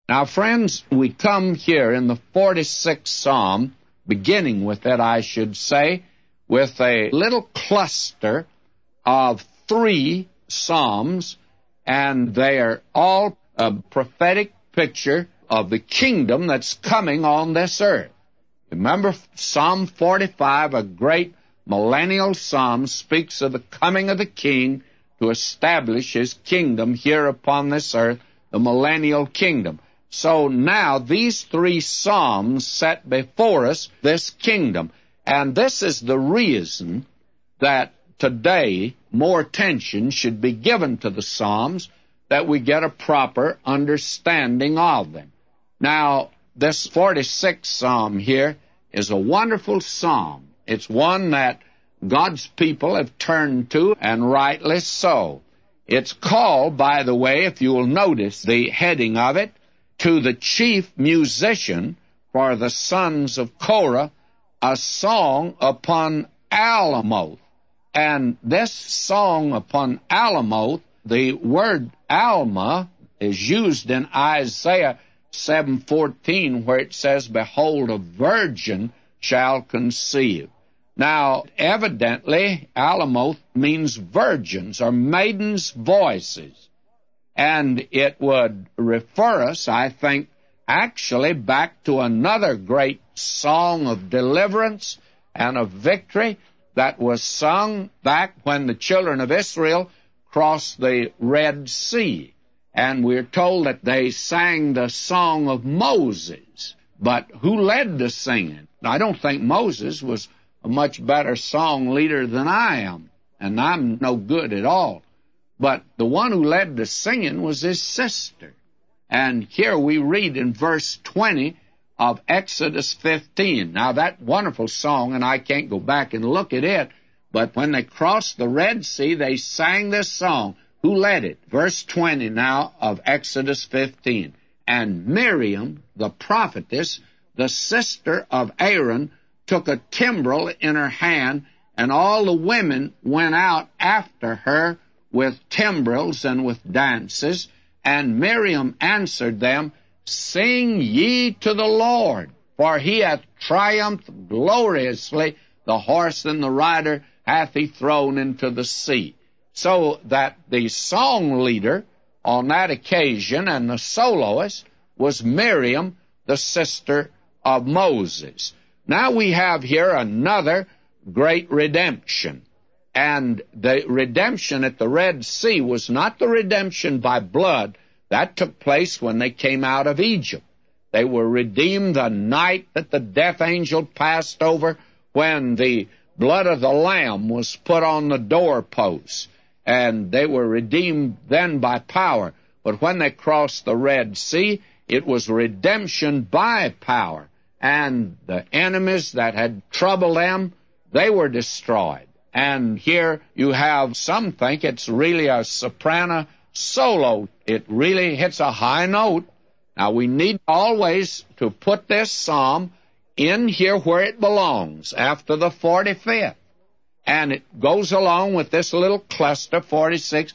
Now, friends, we come here in the 46th Psalm, beginning with it, I should say, with a little cluster of 3 Psalms, and they are all a prophetic picture of the kingdom that's coming on this earth. Remember, Psalm 45, a great millennial psalm, speaks of the coming of the king to establish his kingdom here upon this earth, the millennial kingdom. So now these 3 psalms set before us this kingdom. And this is the reason that today more attention should be given to the psalms, that we get a proper understanding of them. Now, this 46th psalm here is a wonderful psalm. It's one that God's people have turned to, and rightly so. It's called, by the way, if you will notice the heading of it, to the chief musician for the sons of Korah, a song upon Alamoth. And this song upon Alamoth, the word Alma is used in Isaiah 7:14, where it says, "Behold, a virgin shall conceive." Now, evidently, Alamoth means virgins or maidens' voices. And it would refer us, I think, actually back to another great song of deliverance and of victory that was sung back when the children of Israel crossed the Red Sea. And we're told that they sang the song of Moses. But who led the singing? I don't think Moses was a much better song leader than I am, and I'm no good at all. But the one who led the singing was his sister. And here we read in verse 20 of Exodus 15. Now, that wonderful song, and I can't go back and look at it, but when they crossed the Red Sea, they sang this song. Who led it? Verse 20 now of Exodus 15. And Miriam, the prophetess, the sister of Aaron, took a timbrel in her hand, and all the women went out after her with timbrels and with dances. And Miriam answered them, "Sing ye to the Lord, for he hath triumphed gloriously, the horse and the rider hath he thrown into the sea." So that the song leader on that occasion and the soloist was Miriam, the sister of Moses. Now we have here another great redemption. And the redemption at the Red Sea was not the redemption by blood. That took place when they came out of Egypt. They were redeemed the night that the death angel passed over, when the blood of the Lamb was put on the doorposts. And they were redeemed then by power. But when they crossed the Red Sea, it was redemption by power. And the enemies that had troubled them, they were destroyed. And here you have, some think it's really a soprano solo. It really hits a high note. Now, we need always to put this psalm in here where it belongs, after the 45th. And it goes along with this little cluster, 46,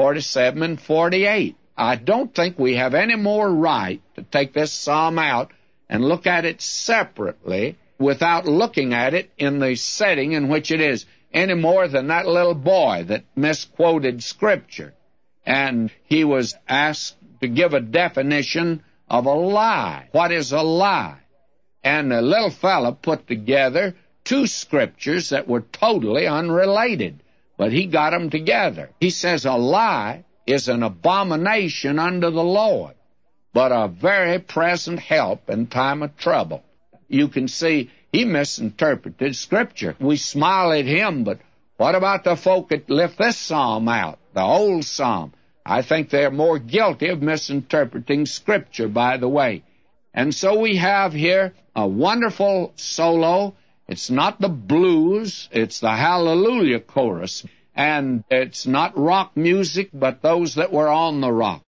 47, and 48. I don't think we have any more right to take this psalm out and look at it separately without looking at it in the setting in which it is, any more than that little boy that misquoted Scripture. And he was asked to give a definition of a lie. What is a lie? And the little fellow put together 2 scriptures that were totally unrelated, but he got them together. He says a lie is an abomination unto the Lord, but a very present help in time of trouble. You can see he misinterpreted Scripture. We smile at him, but what about the folk that lift this psalm out, the old psalm? I think they're more guilty of misinterpreting Scripture, by the way. And so we have here a wonderful solo. It's not the blues, it's the Hallelujah chorus. And it's not rock music, but those that were on the rock.